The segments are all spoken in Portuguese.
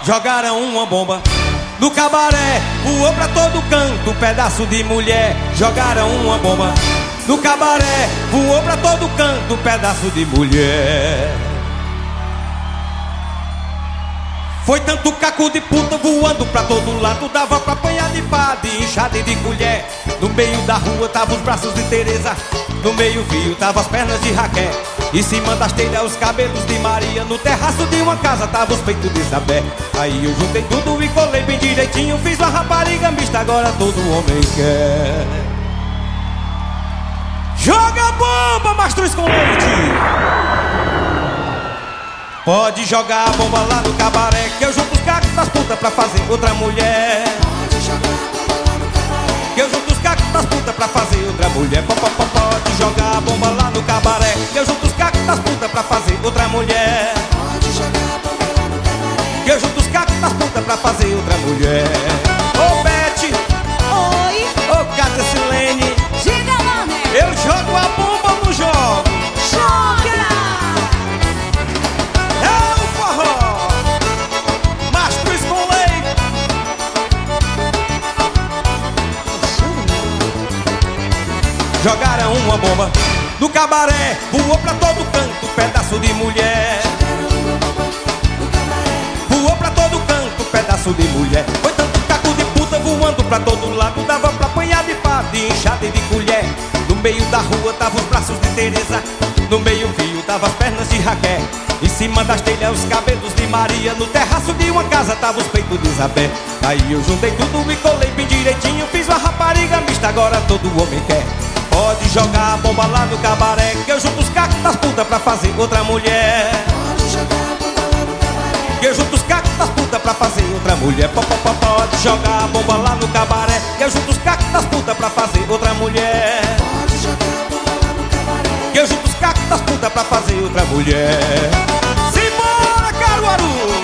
Jogaram uma bomba no cabaré, voou pra todo canto, pedaço de mulher. Jogaram uma bomba no cabaré, voou pra todo canto, pedaço de mulher. Foi tanto caco de puta voando pra todo lado, dava pra apanhar de pá, de enxada e de colher. No meio da rua tava os braços de Teresa, no meio fio tava as pernas de Raquel. Em cima das telhas os cabelos de Maria, no terraço de uma casa tava os peitos de Isabel. Aí eu juntei tudo e colei bem direitinho, fiz uma rapariga mista, agora todo homem quer. Joga bomba, mastruz com leite! Pode jogar a bomba lá no cabaré, que eu junto os cacos das putas pra fazer outra mulher. Pode jogar a bomba lá no cabaré, que eu junto os cacos das putas pra fazer outra mulher. Pode jogar a bomba lá no cabaré, que eu junto os cacos das putas pra fazer outra mulher. pode jogar a bomba lá no cabaré, Que eu junto os cacos das putas pra fazer outra mulher. Ô Beth, Oi, ô Cátia Silene, diga lá, né? eu jogo a bomba ou não jogo? Joga! É o forró, mastruz com leite. Jogaram uma bomba no cabaré, voou pra todo canto, pedaço de mulher. Voou pra todo canto, pedaço de mulher. Foi tanto caco de puta voando pra todo lado, dava pra apanhar de pá, de enxada e de colher. No meio da rua tava os braços de Teresa, no meio fio tava as pernas de Raquel. Em cima das telhas os cabelos de Maria, no terraço de uma casa tava os peitos de Isabel. Aí eu juntei tudo e colei bem direitinho, fiz uma rapariga mista, agora todo homem quer. Pode jogar a bomba lá no cabaré, que eu junto os cacos das putas pra fazer outra mulher. pode jogar a bomba lá no cabaré, Que eu junto os cacos das putas pra fazer outra mulher. Pode jogar a bomba lá no cabaré, que eu junto os cacos das putas pra fazer outra mulher. pode jogar a bomba lá no cabaré, Que eu junto os cacos das putas pra fazer outra mulher. Simbora, Caruaru!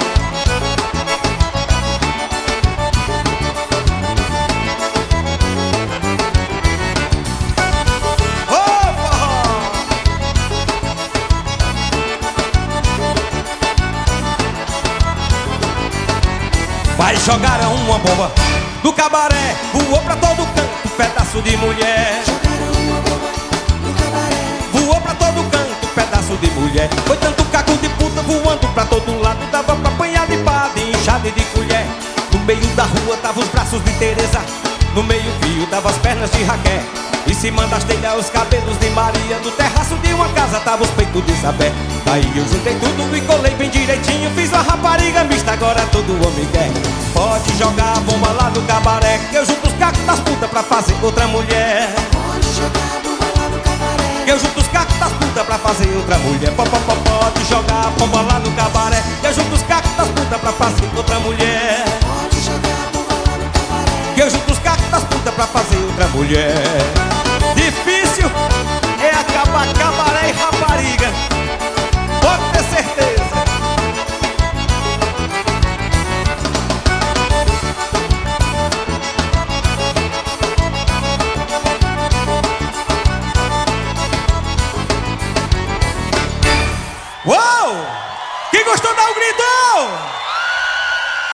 Vai, jogaram uma bomba no cabaré, voou pra todo canto, pedaço de mulher. jogaram uma bomba no cabaré, Voou pra todo canto, pedaço de mulher. Foi tanto caco de puta voando pra todo lado, dava pra apanhar de pá, de enxada e de colher. No meio da rua tava os braços de Teresa, no meio fio tava as pernas de Raquel. Em cima das telhas os cabelos de Maria, no terraço de uma casa tava os peitos de Isabel. Aí eu juntei tudo e colei bem direitinho, fiz uma rapariga mista, agora todo homem quer. Pode jogar a bomba lá no cabaré, que eu junto os cacos das putas pra fazer outra mulher. pode jogar a bomba lá no cabaré, Que eu junto os cacos das putas pra fazer outra mulher. Pode jogar a bomba lá no cabaré, que eu junto os cacos das putas pra fazer outra mulher. pode jogar a bomba lá no cabaré, Que eu junto os cacos das putas pra fazer outra mulher.